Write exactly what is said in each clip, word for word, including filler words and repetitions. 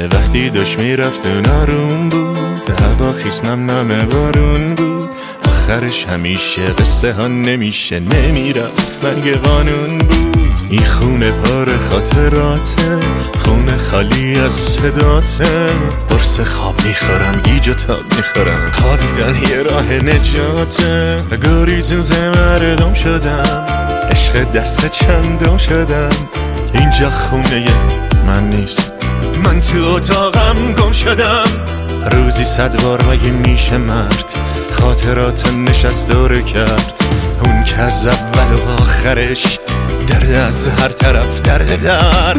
وقتی داشت میرفت نارون بود، هوا خیس نم نم بارون بود. آخرش همیشه قصه ها نمیشه نمیرفت، مرگ قانون بود. این خونه پر خاطراته، خونه خالی از صداته. قرص خواب میخورم، گیج و تاب میخورم، خوابیدن یه راه نجاته. گریزوز مردم شدم، عشق دست چندم شدم. اینجا خونه من نیست، من تو اتاقم گم شدم. روزی صد بار مگه میشه مرد خاطرات نشست دوره کرد؟ اون که از اول و آخرش درد، از هر طرف درد درد.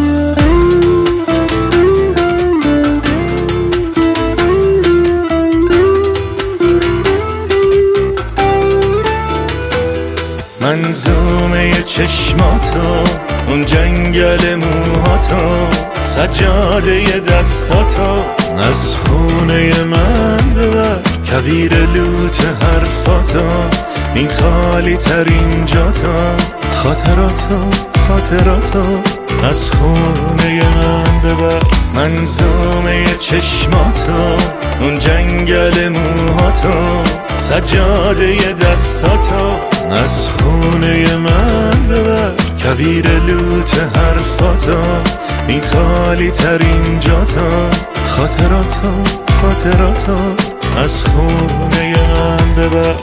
منظومه چشماتو، اون جنگل موهاتو، سجاده دستاتو از خونه من ببر. کویر لوت حرفاتو، این خالی ترین جاتا. خاطراتو خاطراتو از خونه من ببر. منظومه چشماتو، اون جنگل موهاتو، سجاده دستاتو از خونه من ببر. کویر لوت حرفاتو، این خالی ترین جاتا. خاطراتو خاطراتو از خونه من ببر.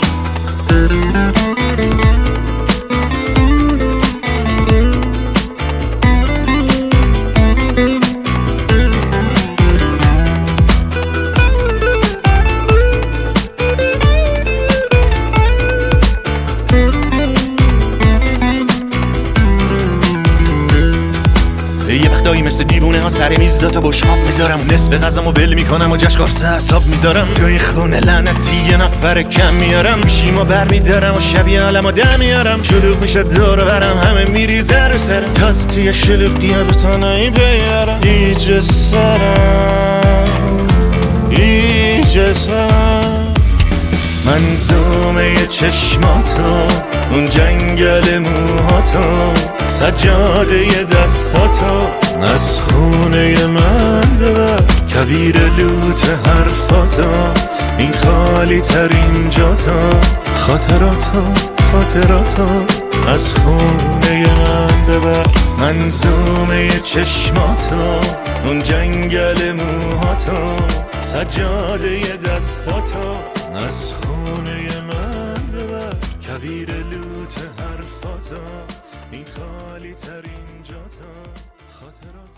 یه وقتایی مثل دیوونه ها سر میز دوتا بشقاب میذارم، نصف غذامو ول میکنم و جاش قرص حساب میذارم. تو این خونه لعنتی یه نفر کم میارم، میشیمو بر میدارم و شبیه عالمو دم میارم. شلوغ میشه دور برم، همه میریزه رو سرم، تاز توی شلوغی ها بتونایی بیارم. ایجه سرم ایجه سرم. منظومه چشماتو، اون جنگل موهاتو، سجاده دستاتو از خونه من ببر. کویر لوت حرفاتو، این خالی ترین جاتا. خاطراتو خاطراتو از خونه من ببر. منظومه چشماتو، اون جنگل موهاتو، سجاده دستاتو از خونه من ببر. کویر لوت حرفاتو، این خالی ترین جاتا. خاطرات